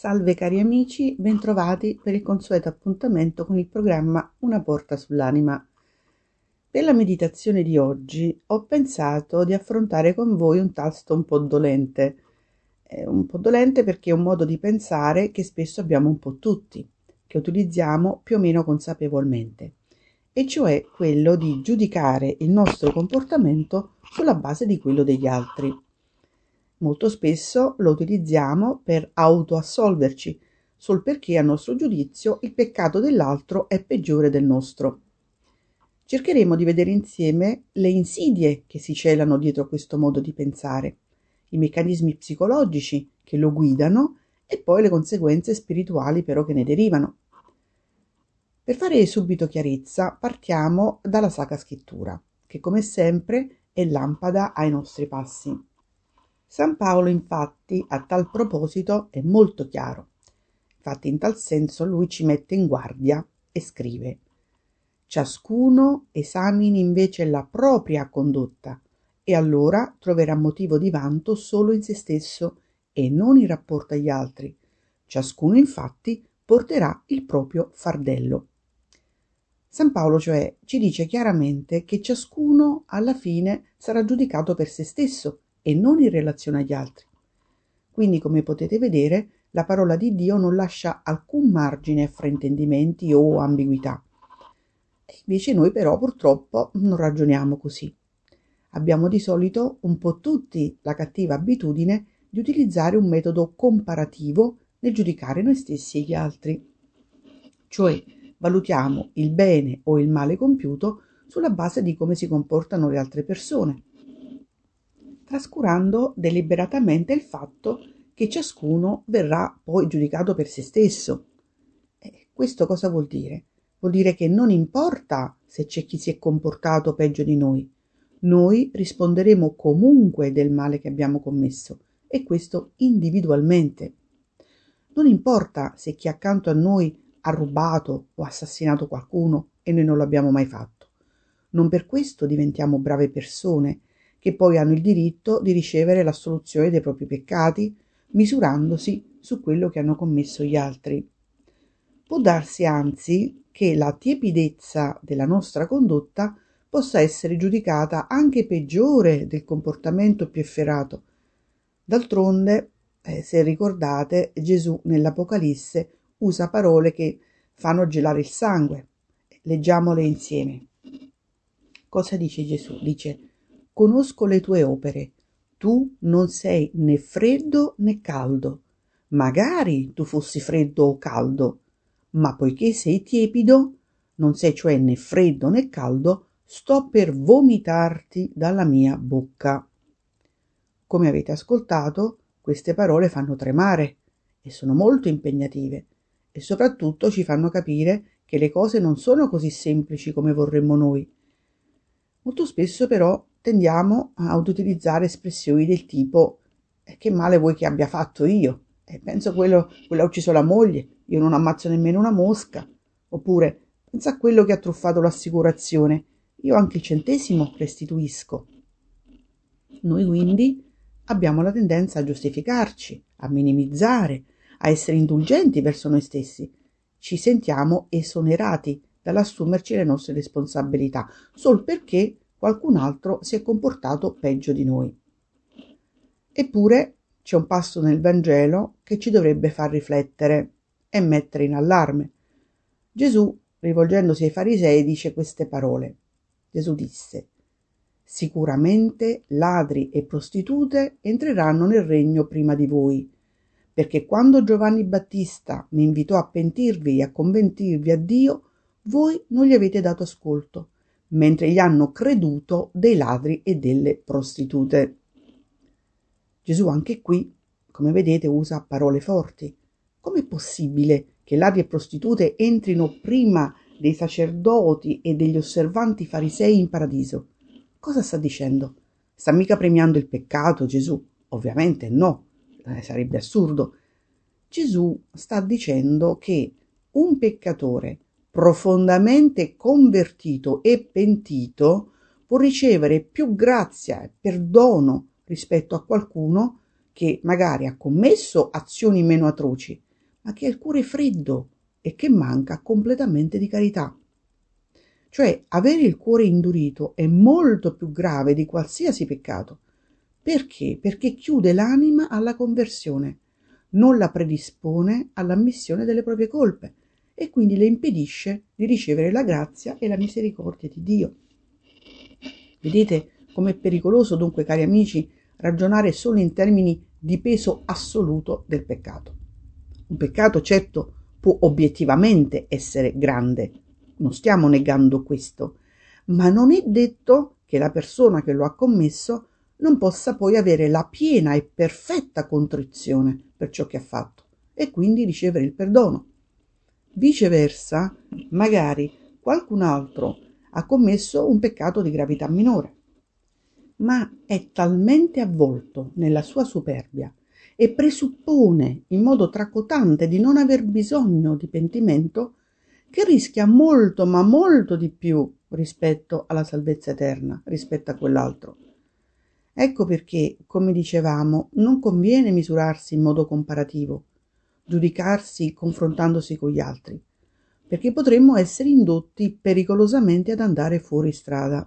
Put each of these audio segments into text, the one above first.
Salve cari amici, bentrovati per il consueto appuntamento con il programma Una porta sull'anima. Per la meditazione di oggi ho pensato di affrontare con voi un tasto un po' dolente. Un po' dolente perché è un modo di pensare che spesso abbiamo un po' tutti, che utilizziamo più o meno consapevolmente, e cioè quello di giudicare il nostro comportamento sulla base di quello degli altri. Molto spesso lo utilizziamo per autoassolverci, sol perché a nostro giudizio il peccato dell'altro è peggiore del nostro. Cercheremo di vedere insieme le insidie che si celano dietro questo modo di pensare, i meccanismi psicologici che lo guidano e poi le conseguenze spirituali però che ne derivano. Per fare subito chiarezza partiamo dalla Sacra Scrittura, che come sempre è lampada ai nostri passi. San Paolo infatti a tal proposito è molto chiaro. Infatti in tal senso lui ci mette in guardia e scrive: ciascuno esamini invece la propria condotta e allora troverà motivo di vanto solo in se stesso e non in rapporto agli altri. Ciascuno infatti porterà il proprio fardello. San Paolo cioè ci dice chiaramente che ciascuno alla fine sarà giudicato per se stesso e non in relazione agli altri. Quindi, come potete vedere, la parola di Dio non lascia alcun margine a fraintendimenti o ambiguità. E invece noi però purtroppo non ragioniamo così. Abbiamo di solito un po' tutti la cattiva abitudine di utilizzare un metodo comparativo nel giudicare noi stessi e gli altri. Cioè valutiamo il bene o il male compiuto sulla base di come si comportano le altre persone, trascurando deliberatamente il fatto che ciascuno verrà poi giudicato per se stesso. Questo cosa vuol dire? Vuol dire che non importa se c'è chi si è comportato peggio di noi risponderemo comunque del male che abbiamo commesso, e questo individualmente. Non importa se chi accanto a noi ha rubato o assassinato qualcuno e noi non l'abbiamo mai fatto. Non per questo diventiamo brave persone che poi hanno il diritto di ricevere l'assoluzione dei propri peccati, misurandosi su quello che hanno commesso gli altri. Può darsi anzi che la tiepidezza della nostra condotta possa essere giudicata anche peggiore del comportamento più efferato. D'altronde, se ricordate, Gesù nell'Apocalisse usa parole che fanno gelare il sangue. Leggiamole insieme. Cosa dice Gesù? Dice: conosco le tue opere, tu non sei né freddo né caldo. Magari tu fossi freddo o caldo, ma poiché sei tiepido, non sei cioè né freddo né caldo, sto per vomitarti dalla mia bocca. Come avete ascoltato, queste parole fanno tremare e sono molto impegnative e soprattutto ci fanno capire che le cose non sono così semplici come vorremmo noi. Molto spesso però tendiamo ad utilizzare espressioni del tipo: che male vuoi che abbia fatto io? Penso quello ha ucciso la moglie, io non ammazzo nemmeno una mosca. Oppure: pensa a quello che ha truffato l'assicurazione, io anche il centesimo restituisco. Noi quindi abbiamo la tendenza a giustificarci, a minimizzare, a essere indulgenti verso noi stessi. Ci sentiamo esonerati dall'assumerci le nostre responsabilità, sol perché qualcun altro si è comportato peggio di noi. Eppure c'è un passo nel Vangelo che ci dovrebbe far riflettere e mettere in allarme. Gesù, rivolgendosi ai farisei, dice queste parole. Gesù disse: sicuramente ladri e prostitute entreranno nel regno prima di voi, perché quando Giovanni Battista mi invitò a pentirvi e a convertirvi a Dio, voi non gli avete dato ascolto, mentre gli hanno creduto dei ladri e delle prostitute. Gesù anche qui, come vedete, usa parole forti. Com'è possibile che ladri e prostitute entrino prima dei sacerdoti e degli osservanti farisei in paradiso? Cosa sta dicendo? Sta mica premiando il peccato Gesù? Ovviamente no, sarebbe assurdo. Gesù sta dicendo che un peccatore profondamente convertito e pentito può ricevere più grazia e perdono rispetto a qualcuno che magari ha commesso azioni meno atroci, ma che ha il cuore freddo e che manca completamente di carità. Cioè, avere il cuore indurito è molto più grave di qualsiasi peccato. Perché? Perché chiude l'anima alla conversione, non la predispone all'ammissione delle proprie colpe e quindi le impedisce di ricevere la grazia e la misericordia di Dio. Vedete com'è pericoloso dunque, cari amici, ragionare solo in termini di peso assoluto del peccato. Un peccato, certo, può obiettivamente essere grande, non stiamo negando questo, ma non è detto che la persona che lo ha commesso non possa poi avere la piena e perfetta contrizione per ciò che ha fatto e quindi ricevere il perdono. Viceversa, magari qualcun altro ha commesso un peccato di gravità minore, ma è talmente avvolto nella sua superbia e presuppone in modo tracotante di non aver bisogno di pentimento che rischia molto, ma molto di più rispetto alla salvezza eterna, rispetto a quell'altro. Ecco perché, come dicevamo, non conviene misurarsi in modo comparativo, giudicarsi confrontandosi con gli altri, perché potremmo essere indotti pericolosamente ad andare fuori strada.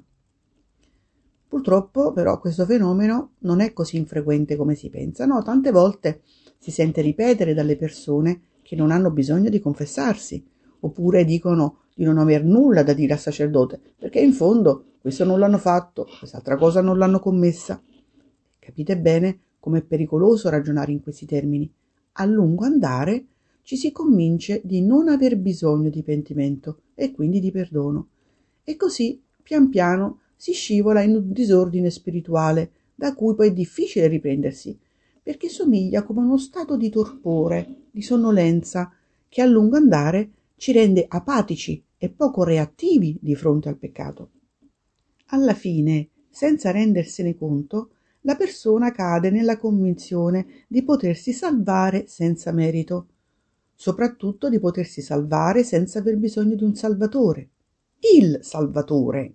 Purtroppo però questo fenomeno non è così infrequente come si pensa, no? Tante volte si sente ripetere dalle persone che non hanno bisogno di confessarsi, oppure dicono di non aver nulla da dire al sacerdote, perché in fondo questo non l'hanno fatto, quest'altra cosa non l'hanno commessa. Capite bene com'è pericoloso ragionare in questi termini. A lungo andare ci si convince di non aver bisogno di pentimento e quindi di perdono. E così, pian piano, si scivola in un disordine spirituale da cui poi è difficile riprendersi, perché somiglia come uno stato di torpore, di sonnolenza, che a lungo andare ci rende apatici e poco reattivi di fronte al peccato. Alla fine, senza rendersene conto, la persona cade nella convinzione di potersi salvare senza merito, soprattutto di potersi salvare senza aver bisogno di un salvatore, il Salvatore.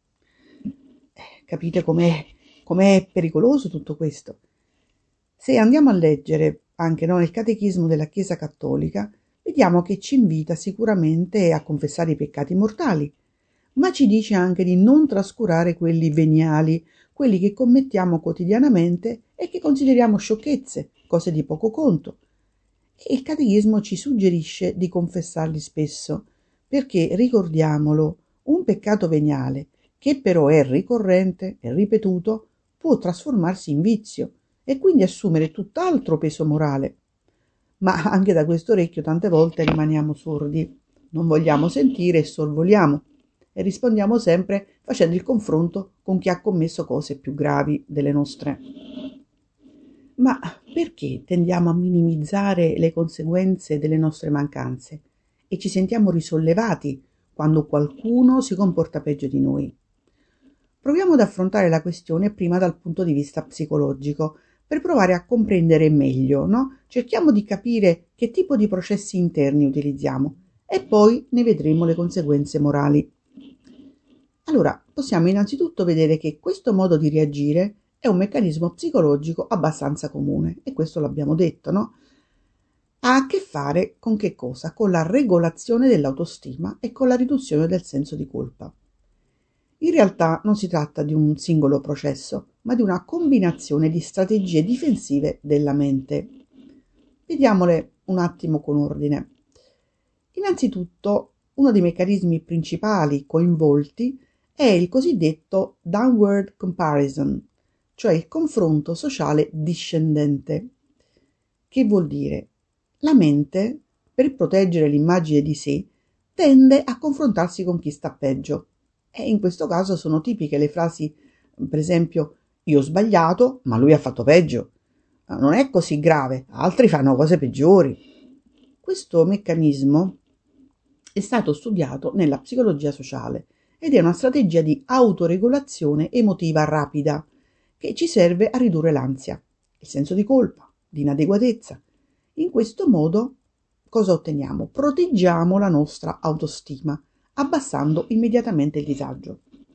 Capite com'è pericoloso tutto questo? Se andiamo a leggere anche nel Catechismo della Chiesa Cattolica, vediamo che ci invita sicuramente a confessare i peccati mortali, ma ci dice anche di non trascurare quelli veniali, quelli che commettiamo quotidianamente e che consideriamo sciocchezze, cose di poco conto. E il Catechismo ci suggerisce di confessarli spesso, perché, ricordiamolo, un peccato veniale, che però è ricorrente e ripetuto, può trasformarsi in vizio e quindi assumere tutt'altro peso morale. Ma anche da questo orecchio tante volte rimaniamo sordi, non vogliamo sentire e sorvoliamo e rispondiamo sempre facendo il confronto con chi ha commesso cose più gravi delle nostre. Ma perché tendiamo a minimizzare le conseguenze delle nostre mancanze e ci sentiamo risollevati quando qualcuno si comporta peggio di noi? Proviamo ad affrontare la questione prima dal punto di vista psicologico, per provare a comprendere meglio, no? Cerchiamo di capire che tipo di processi interni utilizziamo e poi ne vedremo le conseguenze morali. Allora, possiamo innanzitutto vedere che questo modo di reagire è un meccanismo psicologico abbastanza comune, e questo l'abbiamo detto, no? Ha a che fare con che cosa? Con la regolazione dell'autostima e con la riduzione del senso di colpa. In realtà non si tratta di un singolo processo, ma di una combinazione di strategie difensive della mente. Vediamole un attimo con ordine. Innanzitutto, uno dei meccanismi principali coinvolti è il cosiddetto downward comparison, cioè il confronto sociale discendente. Che vuol dire? La mente, per proteggere l'immagine di sé, tende a confrontarsi con chi sta peggio. E in questo caso sono tipiche le frasi, per esempio, io ho sbagliato, ma lui ha fatto peggio. Non è così grave, altri fanno cose peggiori. Questo meccanismo è stato studiato nella psicologia sociale ed è una strategia di autoregolazione emotiva rapida che ci serve a ridurre l'ansia, il senso di colpa, di inadeguatezza. In questo modo cosa otteniamo? Proteggiamo la nostra autostima, abbassando immediatamente il disagio.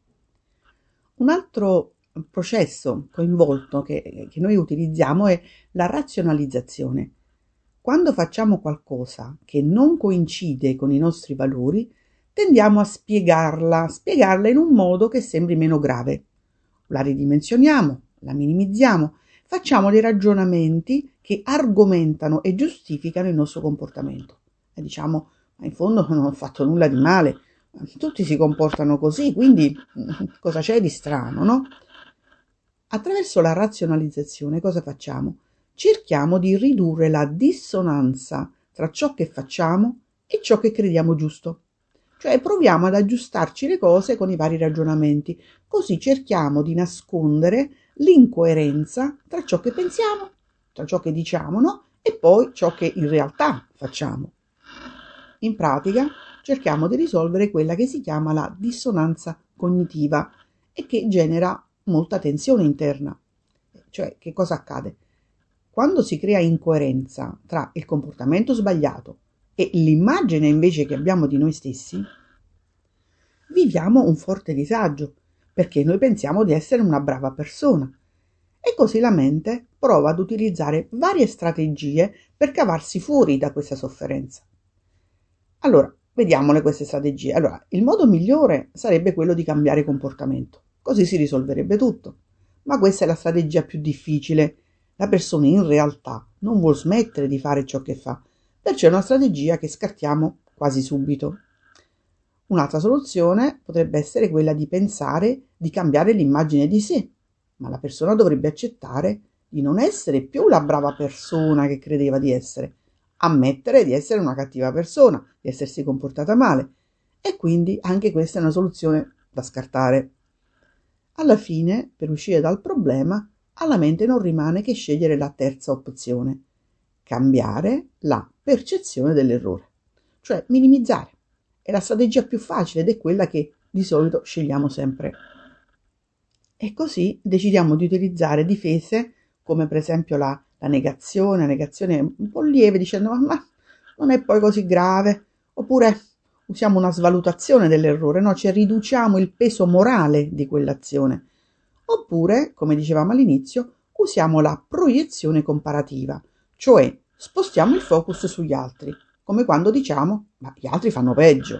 Un altro processo coinvolto che noi utilizziamo è la razionalizzazione. Quando facciamo qualcosa che non coincide con i nostri valori, tendiamo a spiegarla in un modo che sembri meno grave. La ridimensioniamo, la minimizziamo, facciamo dei ragionamenti che argomentano e giustificano il nostro comportamento. E diciamo, ma in fondo non ho fatto nulla di male, tutti si comportano così, quindi cosa c'è di strano, no? Attraverso la razionalizzazione cosa facciamo? Cerchiamo di ridurre la dissonanza tra ciò che facciamo e ciò che crediamo giusto. Cioè proviamo ad aggiustarci le cose con i vari ragionamenti, così cerchiamo di nascondere l'incoerenza tra ciò che pensiamo, tra ciò che diciamo, no? E poi ciò che in realtà facciamo. In pratica cerchiamo di risolvere quella che si chiama la dissonanza cognitiva e che genera molta tensione interna. Cioè, che cosa accade? Quando si crea incoerenza tra il comportamento sbagliato e l'immagine invece che abbiamo di noi stessi, viviamo un forte disagio, perché noi pensiamo di essere una brava persona. E così la mente prova ad utilizzare varie strategie per cavarsi fuori da questa sofferenza. Allora, vediamole queste strategie. Allora, il modo migliore sarebbe quello di cambiare comportamento, così si risolverebbe tutto. Ma questa è la strategia più difficile. La persona in realtà non vuol smettere di fare ciò che fa, perciò è una strategia che scartiamo quasi subito. Un'altra soluzione potrebbe essere quella di pensare di cambiare l'immagine di sé, ma la persona dovrebbe accettare di non essere più la brava persona che credeva di essere, ammettere di essere una cattiva persona, di essersi comportata male, e quindi anche questa è una soluzione da scartare. Alla fine, per uscire dal problema, alla mente non rimane che scegliere la terza opzione: cambiare la percezione dell'errore, cioè minimizzare. È la strategia più facile ed è quella che di solito scegliamo sempre. E così decidiamo di utilizzare difese come per esempio la negazione un po' lieve, dicendo ma non è poi così grave, oppure usiamo una svalutazione dell'errore, no? Cioè riduciamo il peso morale di quell'azione. Oppure, come dicevamo all'inizio, usiamo la proiezione comparativa, cioè spostiamo il focus sugli altri, come quando diciamo ma gli altri fanno peggio.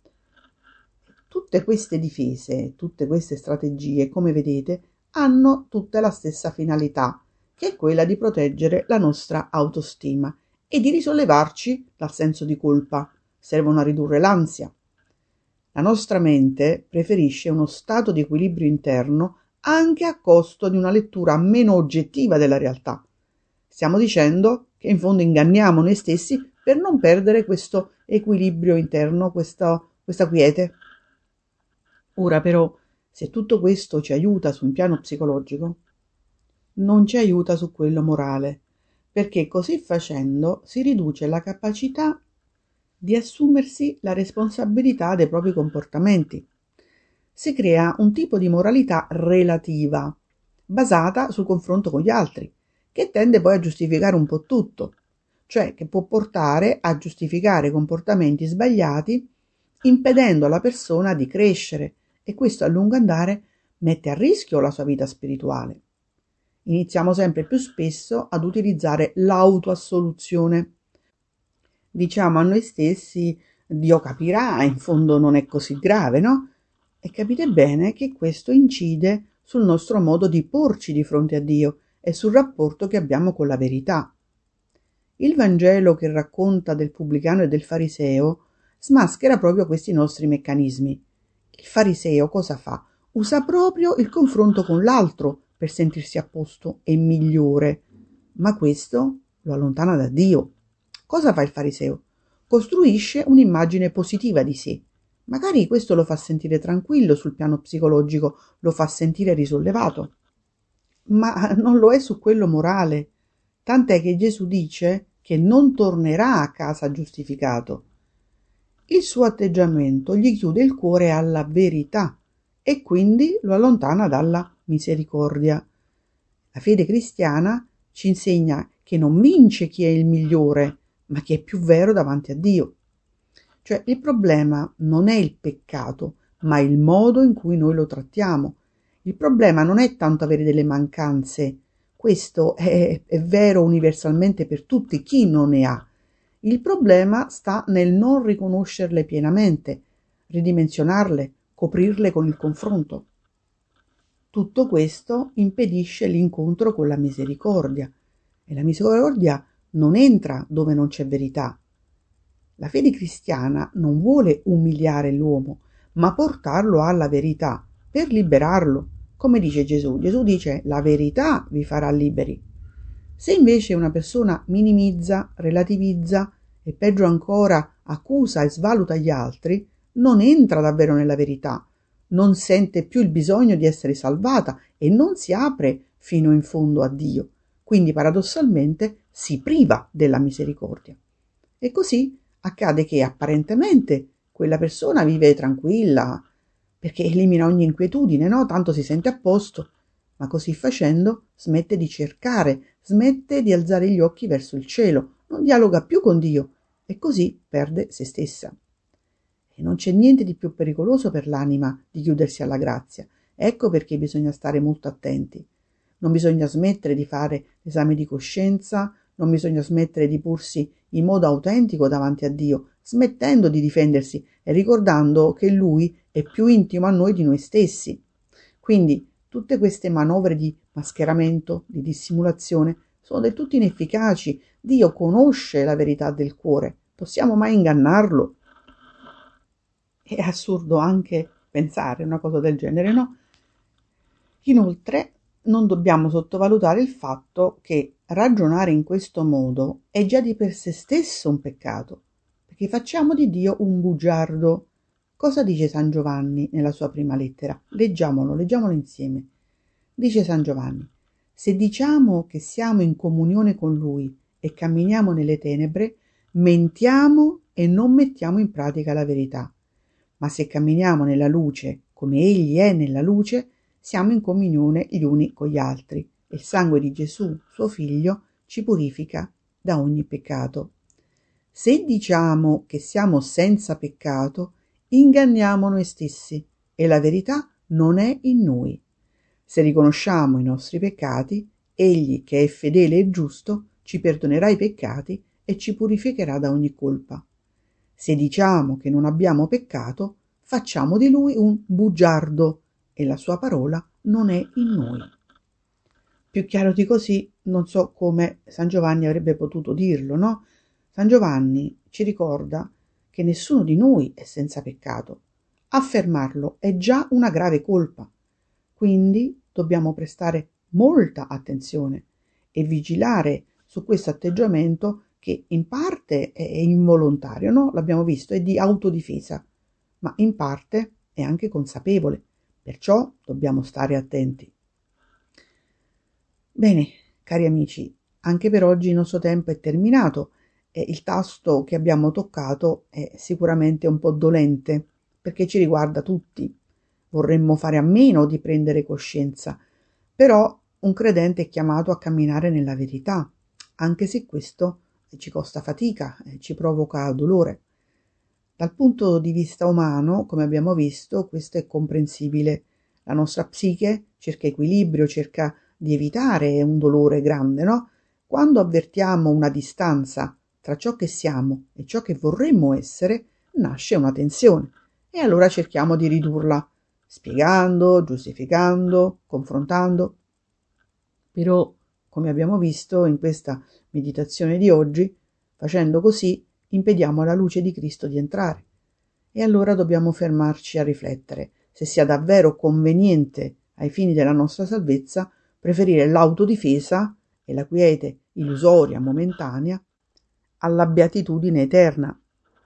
Tutte queste difese, tutte queste strategie, come vedete, hanno tutte la stessa finalità, che è quella di proteggere la nostra autostima e di risollevarci dal senso di colpa. Servono a ridurre l'ansia. La nostra mente preferisce uno stato di equilibrio interno anche a costo di una lettura meno oggettiva della realtà. Stiamo dicendo che in fondo inganniamo noi stessi per non perdere questo equilibrio interno, questa quiete. Ora però, se tutto questo ci aiuta su un piano psicologico, non ci aiuta su quello morale, perché così facendo si riduce la capacità di assumersi la responsabilità dei propri comportamenti. Si crea un tipo di moralità relativa, basata sul confronto con gli altri, che tende poi a giustificare un po' tutto, cioè che può portare a giustificare comportamenti sbagliati, impedendo alla persona di crescere, e questo a lungo andare mette a rischio la sua vita spirituale. Iniziamo sempre più spesso ad utilizzare l'autoassoluzione. Diciamo a noi stessi: Dio capirà, in fondo non è così grave, no? E capite bene che questo incide sul nostro modo di porci di fronte a Dio e sul rapporto che abbiamo con la verità. Il Vangelo che racconta del pubblicano e del fariseo smaschera proprio questi nostri meccanismi. Il fariseo cosa fa? Usa proprio il confronto con l'altro per sentirsi a posto e migliore, ma questo lo allontana da Dio. Cosa fa il fariseo? Costruisce un'immagine positiva di sé. Magari questo lo fa sentire tranquillo sul piano psicologico, lo fa sentire risollevato, ma non lo è su quello morale, tant'è che Gesù dice che non tornerà a casa giustificato. Il suo atteggiamento gli chiude il cuore alla verità e quindi lo allontana dalla misericordia. La fede cristiana ci insegna che non vince chi è il migliore, ma chi è più vero davanti a Dio. Cioè il problema non è il peccato, ma il modo in cui noi lo trattiamo. Il problema non è tanto avere delle mancanze, Questo è vero universalmente per tutti, chi non ne ha. Il problema sta nel non riconoscerle pienamente, ridimensionarle, coprirle con il confronto. Tutto questo impedisce l'incontro con la misericordia, e la misericordia non entra dove non c'è verità. La fede cristiana non vuole umiliare l'uomo, ma portarlo alla verità per liberarlo. Come dice Gesù? Gesù dice: la verità vi farà liberi. Se invece una persona minimizza, relativizza e peggio ancora accusa e svaluta gli altri, non entra davvero nella verità, non sente più il bisogno di essere salvata e non si apre fino in fondo a Dio. Quindi paradossalmente si priva della misericordia. E così accade che apparentemente quella persona vive tranquilla, perché elimina ogni inquietudine, no? Tanto si sente a posto, ma così facendo smette di cercare, smette di alzare gli occhi verso il cielo, non dialoga più con Dio e così perde se stessa. E non c'è niente di più pericoloso per l'anima di chiudersi alla grazia. Ecco perché bisogna stare molto attenti. Non bisogna smettere di fare l'esame di coscienza, non bisogna smettere di porsi in modo autentico davanti a Dio, smettendo di difendersi e ricordando che Lui è più intimo a noi di noi stessi. Quindi tutte queste manovre di mascheramento, di dissimulazione, sono del tutto inefficaci. Dio conosce la verità del cuore. Possiamo mai ingannarlo? È assurdo anche pensare una cosa del genere, no? Inoltre, non dobbiamo sottovalutare il fatto che ragionare in questo modo è già di per sé stesso un peccato, perché facciamo di Dio un bugiardo. Cosa dice San Giovanni nella sua prima lettera? Leggiamolo insieme. Dice San Giovanni: se diciamo che siamo in comunione con Lui e camminiamo nelle tenebre, mentiamo e non mettiamo in pratica la verità. Ma se camminiamo nella luce, come Egli è nella luce, siamo in comunione gli uni con gli altri, e il sangue di Gesù, suo Figlio, ci purifica da ogni peccato. Se diciamo che siamo senza peccato, inganniamo noi stessi e la verità non è in noi. Se riconosciamo i nostri peccati, Egli, che è fedele e giusto, ci perdonerà i peccati e ci purificherà da ogni colpa. Se diciamo che non abbiamo peccato, facciamo di Lui un bugiardo e la sua parola non è in noi. Più chiaro di così non so come San Giovanni avrebbe potuto dirlo, no? San Giovanni ci ricorda che nessuno di noi è senza peccato. Affermarlo è già una grave colpa. Quindi dobbiamo prestare molta attenzione e vigilare su questo atteggiamento che in parte è involontario, no? L'abbiamo visto, è di autodifesa, ma in parte è anche consapevole. Perciò dobbiamo stare attenti. Bene, cari amici, anche per oggi il nostro tempo è terminato e il tasto che abbiamo toccato è sicuramente un po' dolente perché ci riguarda tutti. Vorremmo fare a meno di prendere coscienza, però un credente è chiamato a camminare nella verità, anche se questo ci costa fatica, ci provoca dolore. Dal punto di vista umano, come abbiamo visto, questo è comprensibile. La nostra psiche cerca equilibrio, cerca di evitare un dolore grande, no? Quando avvertiamo una distanza tra ciò che siamo e ciò che vorremmo essere, nasce una tensione e allora cerchiamo di ridurla, spiegando, giustificando, confrontando. Però, come abbiamo visto in questa meditazione di oggi, facendo così impediamo alla luce di Cristo di entrare. E allora dobbiamo fermarci a riflettere se sia davvero conveniente ai fini della nostra salvezza preferire l'autodifesa e la quiete illusoria, momentanea, alla beatitudine eterna.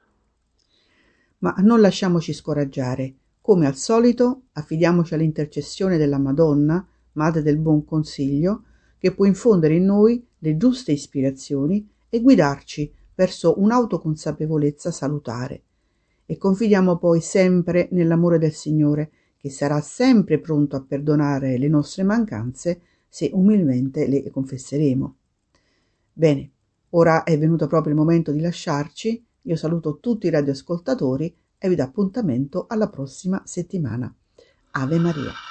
Ma non lasciamoci scoraggiare. Come al solito, affidiamoci all'intercessione della Madonna, Madre del Buon Consiglio, che può infondere in noi le giuste ispirazioni e guidarci verso un'autoconsapevolezza salutare. E confidiamo poi sempre nell'amore del Signore, che sarà sempre pronto a perdonare le nostre mancanze se umilmente le confesseremo. Bene, ora è venuto proprio il momento di lasciarci. Io saluto tutti i radioascoltatori e vi do appuntamento alla prossima settimana. Ave Maria.